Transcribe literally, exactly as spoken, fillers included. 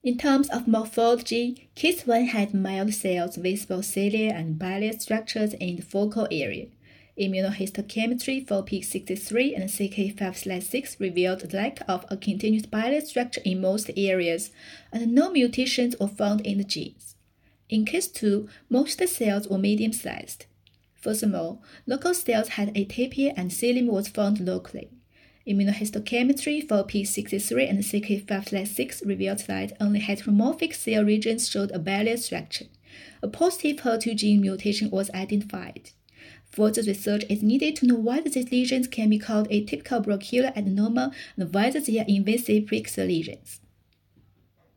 In terms of morphology, K I S one had mild cells, visible cilia and biliary structures in the focal area. Immunohistochemistry for P I K sixty-three and C K five six revealed the lack of a continuous biliary structure in most areas, and no mutations were found in the genes. In K I S two, most cells were medium-sized. Furthermore, local cells had atypia and cilium was found locally. Immunohistochemistry for P I K sixty-three and C K five six revealed that only heteromorphic cell regions showed a biliary structure. A positive H E R two gene mutation was identified. Further research is needed to know whether these lesions can be called atypical bronchial adenoma and whether they are invasive precursor lesions.